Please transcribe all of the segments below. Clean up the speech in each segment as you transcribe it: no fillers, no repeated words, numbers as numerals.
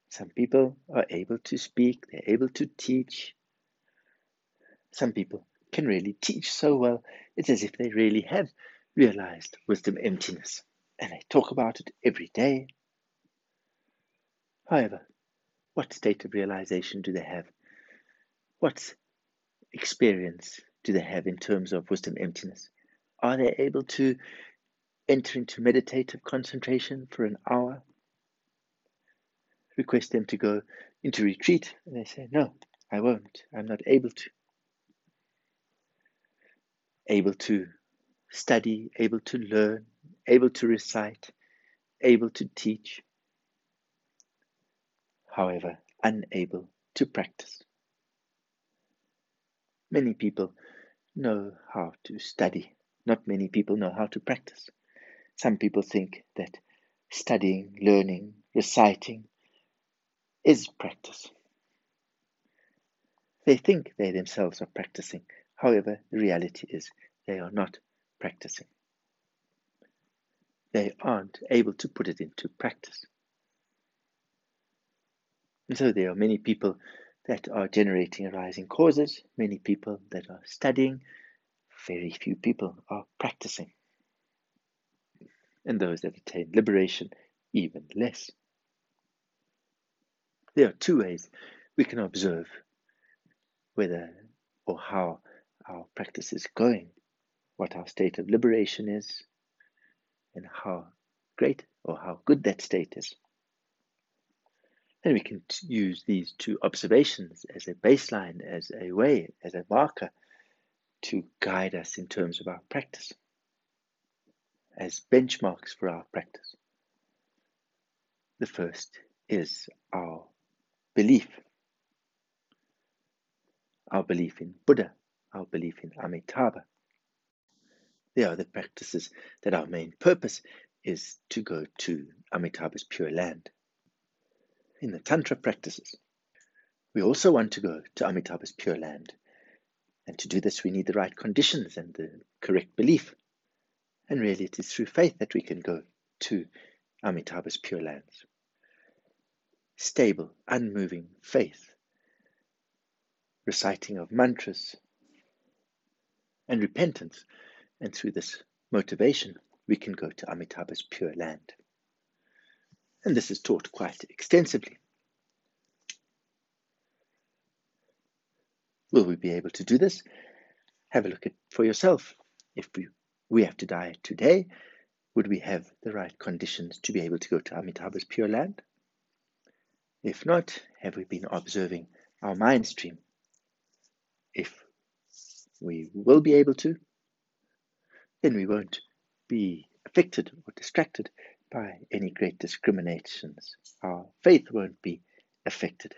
Some people are able to speak, they're able to teach. Some people can really teach so well, it's as if they really have realized wisdom emptiness, and they talk about it every day. However, what state of realization do they have? What experience do they have in terms of wisdom emptiness? Are they able to enter into meditative concentration for an hour? Request them to go into retreat, and they say, no, I won't. I'm not able to. Able to study, able to learn, able to recite, able to teach. However, unable to practice. Many people know how to study. Not many people know how to practice. Some people think that studying, learning, reciting is practice. They think they themselves are practicing. However, the reality is they are not practicing. They aren't able to put it into practice. And so there are many people that are generating arising causes, many people that are studying, very few people are practicing. And those that attain liberation, even less. There are two ways we can observe whether or how our practice is going, what our state of liberation is, and how great or how good that state is. And we can use these two observations as a baseline, as a way, as a marker to guide us in terms of our practice, as benchmarks for our practice. The first is our belief in Buddha, our belief in Amitabha. They are the practices that our main purpose is to go to Amitabha's Pure Land. In the Tantra practices, we also want to go to Amitabha's Pure Land. And to do this, we need the right conditions and the correct belief. And really, it is through faith that we can go to Amitabha's Pure Lands. Stable, unmoving faith, reciting of mantras, and repentance. And through this motivation, we can go to Amitabha's Pure Land. And this is taught quite extensively. Will we be able to do this? Have a look at for yourself. If we have to die today, would we have the right conditions to be able to go to Amitabha's Pure Land? If not, have we been observing our mind stream? If we will be able to, then we won't be affected or distracted by any great discriminations. Our faith won't be affected.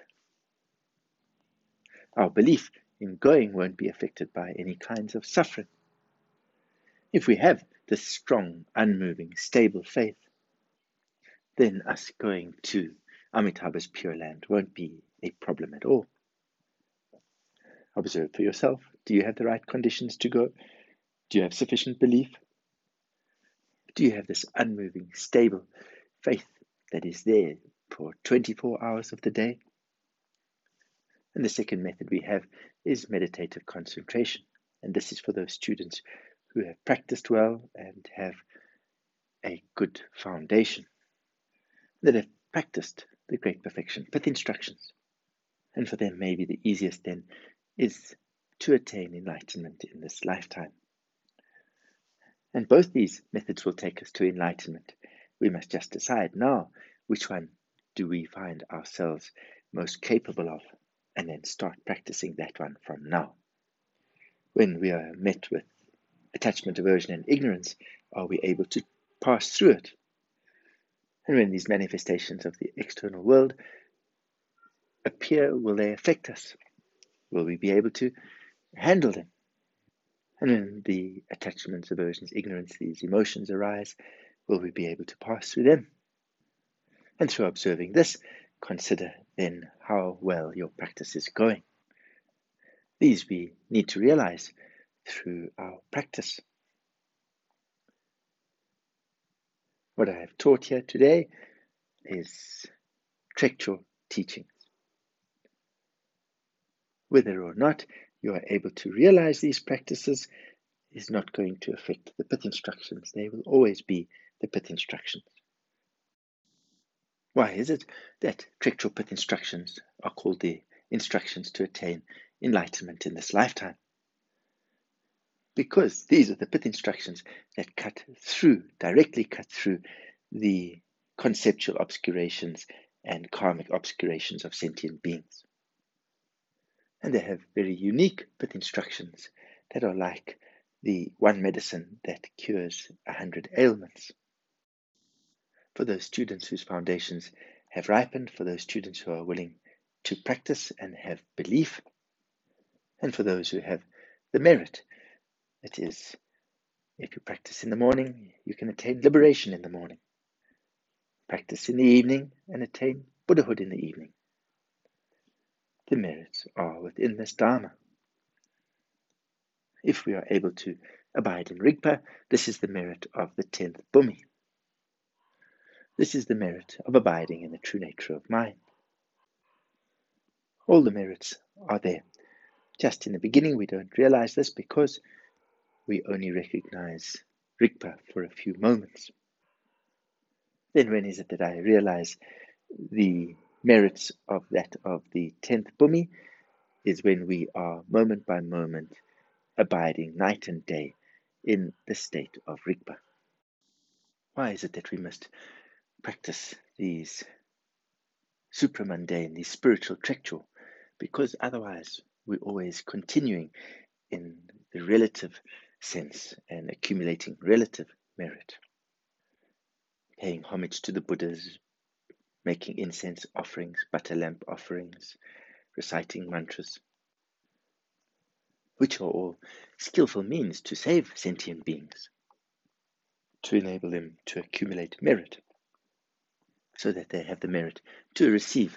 Our belief in going won't be affected by any kinds of suffering. If we have this strong, unmoving, stable faith, then us going to Amitabha's Pure Land won't be a problem at all. Observe for yourself. Do you have the right conditions to go? Do you have sufficient belief? Do you have this unmoving, stable faith that is there for 24 hours of the day? And the second method we have is meditative concentration. And this is for those students who have practiced well and have a good foundation, that have practiced the great perfection with instructions. And for them, maybe the easiest then is to attain enlightenment in this lifetime. And both these methods will take us to enlightenment. We must just decide now which one do we find ourselves most capable of, and then start practicing that one from now. When we are met with attachment, aversion, and ignorance, are we able to pass through it? And when these manifestations of the external world appear, will they affect us? Will we be able to handle them? And when the attachments, aversions, ignorance, these emotions arise, will we be able to pass through them? And through observing this, consider then how well your practice is going. These we need to realize through our practice. What I have taught here today is Trekchö teachings. Whether or not you are able to realize these practices is not going to affect the pith instructions. They will always be the pith instructions. Why is it that Trekchor pith instructions are called the instructions to attain enlightenment in this lifetime? Because these are the pith instructions that directly cut through the conceptual obscurations and karmic obscurations of sentient beings. And they have very unique pith instructions that are like the one medicine that cures 100 ailments. For those students whose foundations have ripened, for those students who are willing to practice and have belief, and for those who have the merit. That is, if you practice in the morning, you can attain liberation in the morning. Practice in the evening and attain Buddhahood in the evening. The merits are within this Dharma. If we are able to abide in Rigpa, this is the merit of the 10th Bhumi. This is the merit of abiding in the true nature of mind. All the merits are there. Just in the beginning, we don't realize this because we only recognize Rigpa for a few moments. Then when is it that I realize the merits of that of the 10th Bhumi? Is when we are moment by moment abiding night and day in the state of Rigpa. Why is it that we must practice these supramundane, these spiritual Trekchor? Because otherwise we're always continuing in the relative sense and accumulating relative merit. Paying homage to the Buddhas, making incense offerings, butter lamp offerings, reciting mantras, which are all skillful means to save sentient beings, to enable them to accumulate merit, so that they have the merit to receive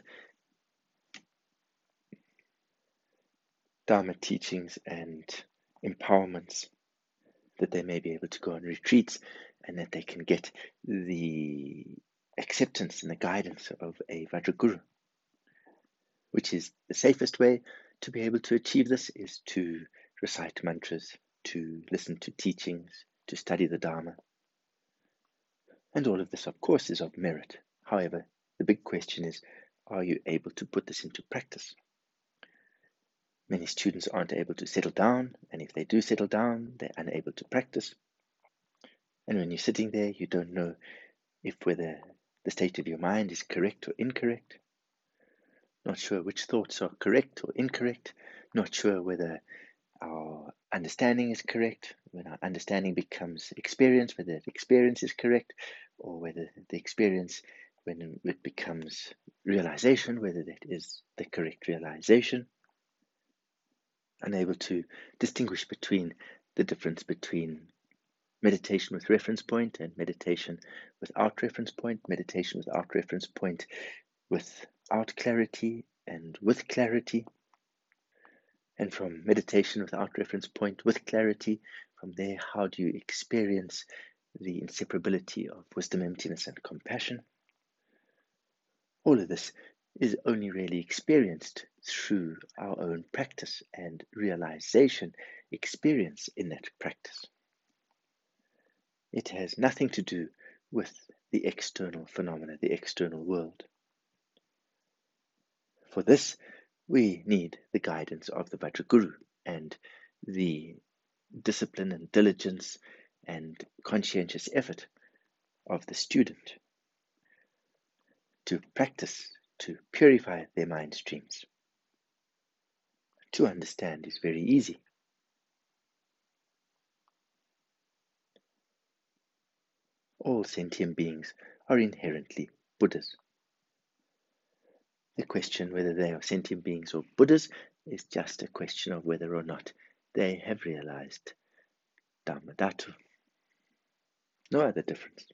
Dharma teachings and empowerments, that they may be able to go on retreats and that they can get the acceptance and the guidance of a Vajraguru, which is the safest way to be able to achieve this is to recite mantras, to listen to teachings, to study the Dharma. And all of this, of course, is of merit. However, the big question is, are you able to put this into practice? Many students aren't able to settle down, and if they do settle down, they're unable to practice. And when you're sitting there, you don't know whether the state of your mind is correct or incorrect. Not sure which thoughts are correct or incorrect. Not sure whether our understanding is correct. When our understanding becomes experience, whether that experience is correct, or whether the experience, when it becomes realization, whether that is the correct realization. Unable to distinguish between the difference between meditation with reference point and meditation without reference point, meditation without reference point without clarity and with clarity, and from meditation without reference point with clarity, from there, how do you experience the inseparability of wisdom, emptiness, and compassion? All of this is only really experienced through our own practice and realization experience in that practice. It has nothing to do with the external phenomena, the external world. For this, we need the guidance of the Vajraguru and the discipline and diligence and conscientious effort of the student to practice, to purify their mind streams. To understand is very easy. All sentient beings are inherently Buddhas. The question whether they are sentient beings or Buddhas is just a question of whether or not they have realized Dharmadhatu. No other difference.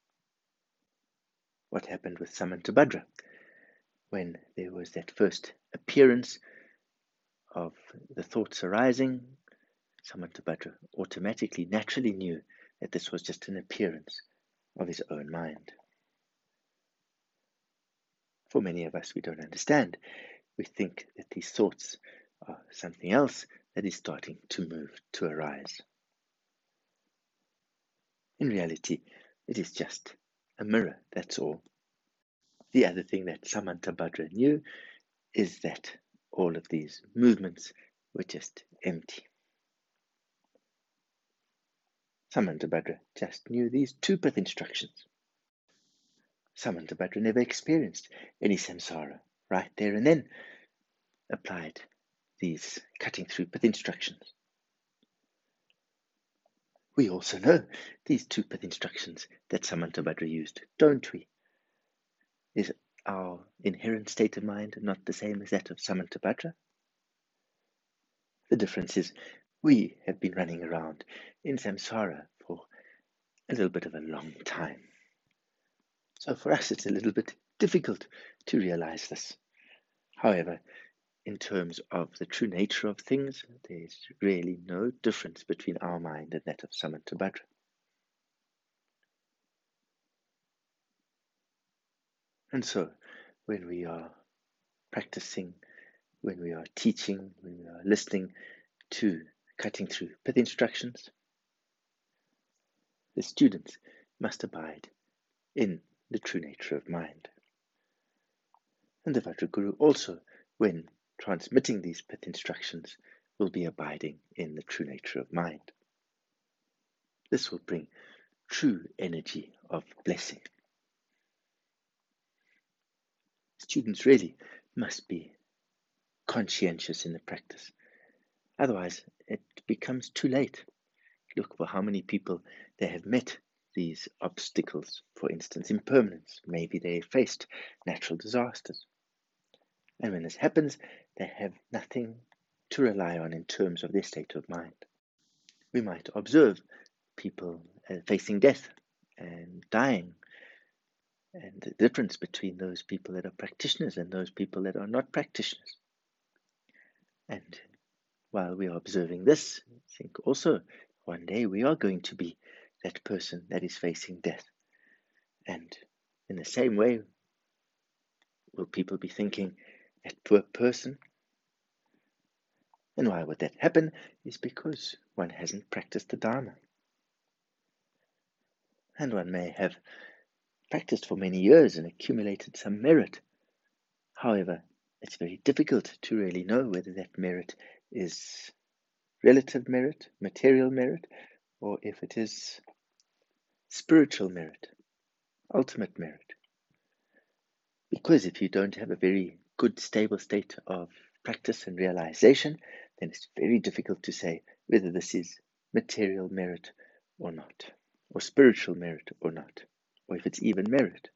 What happened with Samantabhadra when there was that first appearance of the thoughts arising? Samantabhadra automatically, naturally knew that this was just an appearance of his own mind. For many of us, we don't understand. We think that these thoughts are something else that is starting to move, to arise. In reality, it is just a mirror, that's all. The other thing that Samantabhadra knew is that all of these movements were just empty. Samantabhadra just knew these two path instructions. Samantabhadra never experienced any samsara. Right there and then applied these cutting through path instructions. We also know these two path instructions that Samantabhadra used, don't we? Is our inherent state of mind not the same as that of Samantabhadra? The difference is we have been running around in samsara for a little bit of a long time. So for us, it's a little bit difficult to realize this. However, in terms of the true nature of things, there's really no difference between our mind and that of Samantabhadra. And so, when we are practicing, when we are teaching, when we are listening to cutting through path instructions, the students must abide in the true nature of mind. And the Vajraguru also, when transmitting these path instructions, will be abiding in the true nature of mind. This will bring true energy of blessing. Students really must be conscientious in the practice. Otherwise, it becomes too late. Look for how many people they have met these obstacles, for instance, impermanence. Maybe they faced natural disasters. And when this happens, they have nothing to rely on in terms of their state of mind. We might observe people facing death and dying, and the difference between those people that are practitioners and those people that are not practitioners. And while we are observing this, I think also one day we are going to be that person that is facing death. And in the same way, will people be thinking, that poor person? And why would that happen? Is because one hasn't practiced the Dharma. And one may have practiced for many years and accumulated some merit. However, it's very difficult to really know whether that merit is relative merit, material merit, or if it is spiritual merit, ultimate merit. Because if you don't have a very good, stable state of practice and realization, then it's very difficult to say whether this is material merit or not, or spiritual merit or not, or if it's even merit.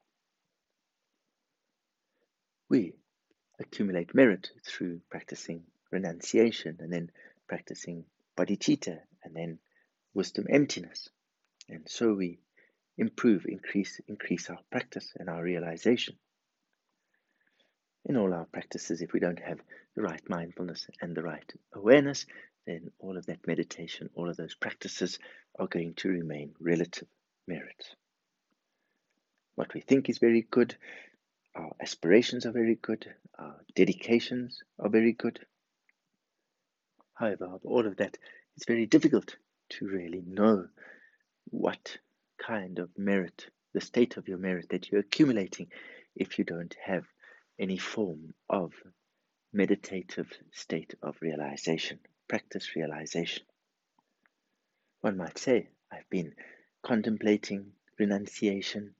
We accumulate merit through practicing renunciation and then practicing bodhicitta and then wisdom emptiness. And so we improve, increase our practice and our realization. In all our practices, if we don't have the right mindfulness and the right awareness, then all of that meditation, all of those practices are going to remain relative merit. What we think is very good, our aspirations are very good, our dedications are very good. However, of all of that, it's very difficult to really know what kind of merit, the state of your merit that you're accumulating, if you don't have any form of meditative state of realization, practice realization. One might say, I've been contemplating renunciation,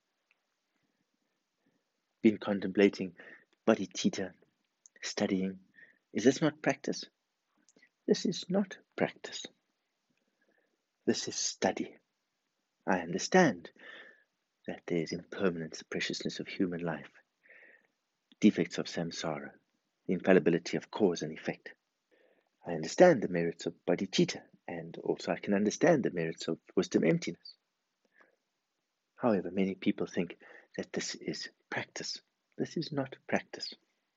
been contemplating bodhicitta, studying. Is this not practice? This is not practice. This is study. I understand that there is impermanence, the preciousness of human life, defects of samsara, the infallibility of cause and effect. I understand the merits of bodhicitta, and also I can understand the merits of wisdom emptiness. However, many people think that this is practice. This is not practice.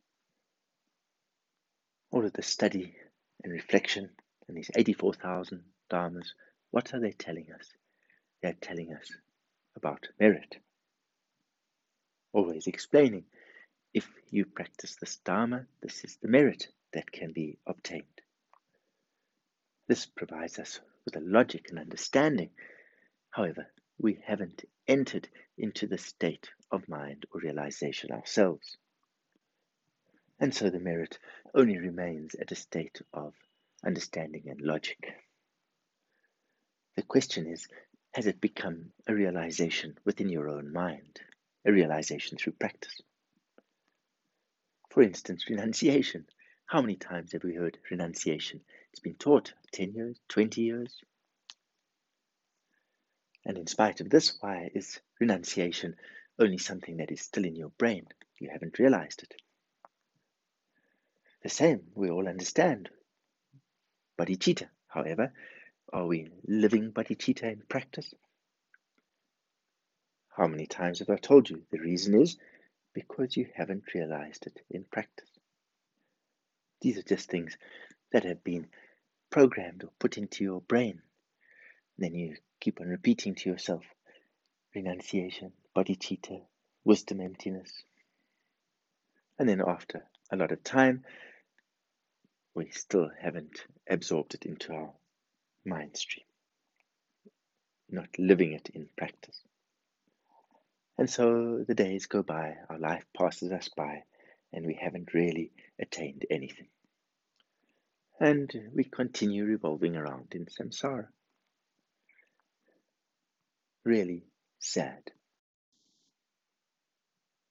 All of the study and reflection and these 84,000 dharmas, what are they telling us? They're telling us about merit. Always explaining If you practice this Dharma, this is the merit that can be obtained. This provides us with a logic and understanding. However, we haven't entered into the state of mind or realization ourselves. And so the merit only remains at a state of understanding and logic. The question is, has it become a realization within your own mind, a realization through practice? For instance, renunciation. How many times have we heard renunciation? It's been taught 10 years, 20 years. And in spite of this, why is renunciation only something that is still in your brain? You haven't realized it. The same, we all understand bodhicitta. However, are we living bodhicitta in practice? How many times have I told you? The reason is because you haven't realized it in practice. These are just things that have been programmed or put into your brain. Then you keep on repeating to yourself, renunciation, bodhicitta, wisdom, emptiness. And then after a lot of time, we still haven't absorbed it into our mind stream, not living it in practice. And so the days go by, our life passes us by, and we haven't really attained anything. And we continue revolving around in samsara. Really sad.